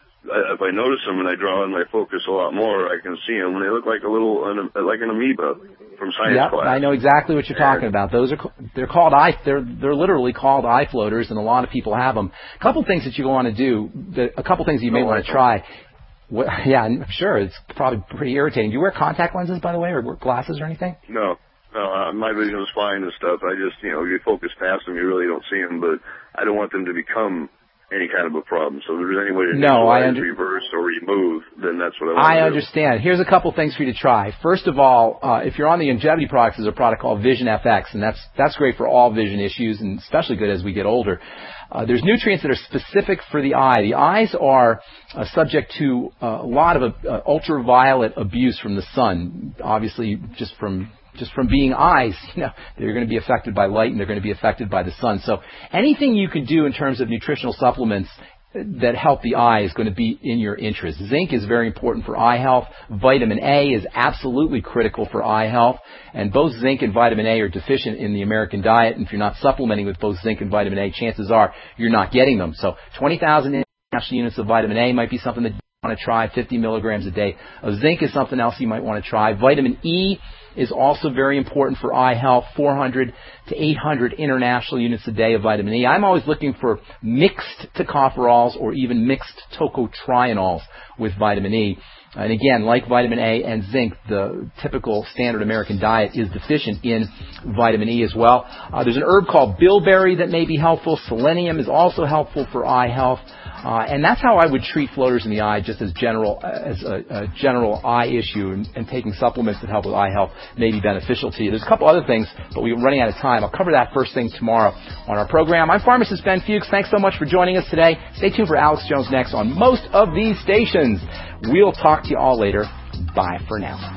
if I notice them and I draw in my focus a lot more, I can see them. They look like a little, like an amoeba from science Yep, class. I know exactly what you're talking about. Those are they're called eye they're they're literally called eye floaters, and a lot of people have them. A couple things that you want to do, the, a couple things you may Oh, want to try. What, yeah, I'm sure it's probably pretty irritating. Do you wear contact lenses, by the way, or wear glasses or anything? No, no, uh, my vision is fine and stuff. I just, you know, you focus past them, you really don't see them, but I don't want them to become any kind of a problem. So if there's any way to No, I neutralize, under- reverse, or remove, then that's what I want I to do. understand. Here's a couple things for you to try. First of all, uh, if you're on the Ingevity products, there's a product called Vision F X, and that's that's great for all vision issues, and especially good as we get older. Uh, there's nutrients that are specific for the eye. The eyes are uh, subject to uh, a lot of uh, ultraviolet abuse from the sun, obviously just from just from being eyes. You know, they're going to be affected by light and they're going to be affected by the sun. So anything you can do in terms of nutritional supplements that help the eye is going to be in your interest. Zinc is very important for eye health. Vitamin A is absolutely critical for eye health. And both zinc and vitamin A are deficient in the American diet. And if you're not supplementing with both zinc and vitamin A, chances are you're not getting them. So twenty thousand international units of vitamin A might be something that you want to try. fifty milligrams a day of zinc is something else you might want to try. Vitamin E is also very important for eye health, four hundred to eight hundred international units a day of vitamin E. I'm always looking for mixed tocopherols or even mixed tocotrienols with vitamin E. And again, like vitamin A and zinc, the typical standard American diet is deficient in vitamin E as well. Uh, there's an herb called bilberry that may be helpful. Selenium is also helpful for eye health. Uh, and that's how I would treat floaters in the eye, just as general as a, a general eye issue, and, and taking supplements that help with eye health may be beneficial to you. There's a couple other things, but we're running out of time. I'll cover that first thing tomorrow on our program. I'm pharmacist Ben Fuchs. Thanks so much for joining us today. Stay tuned for Alex Jones next on most of these stations. We'll talk to you all later. Bye for now.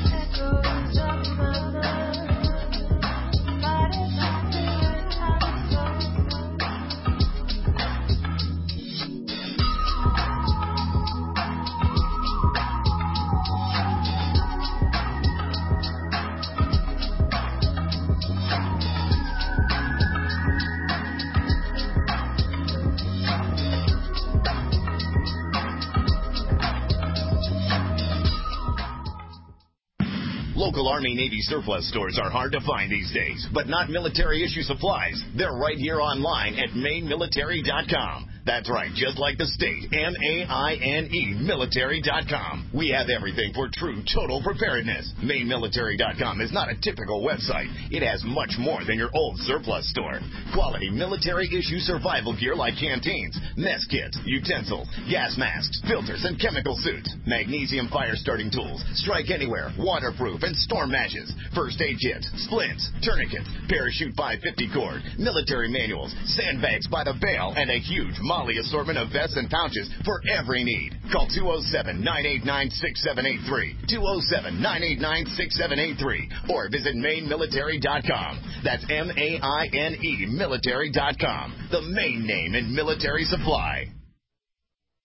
Local Army Navy surplus stores are hard to find these days, but not military issue supplies. They're right here online at maine military dot com. That's right, just like the state, M A I N E, military dot com. We have everything for true total preparedness. maine military dot com is not a typical website. It has much more than your old surplus store. Quality military-issue survival gear like canteens, mess kits, utensils, gas masks, filters, and chemical suits. Magnesium fire-starting tools, strike anywhere, waterproof, and storm matches. First aid kits, splints, tourniquets, parachute five fifty cord, military manuals, sandbags by the bale, and a huge Molly assortment of vests and pouches for every need. Call two oh seven, nine eight nine, six seven eight three, two oh seven, nine eight nine, six seven eight three, or visit maine military dot com. That's M A I N E military dot com, the main name in military supply.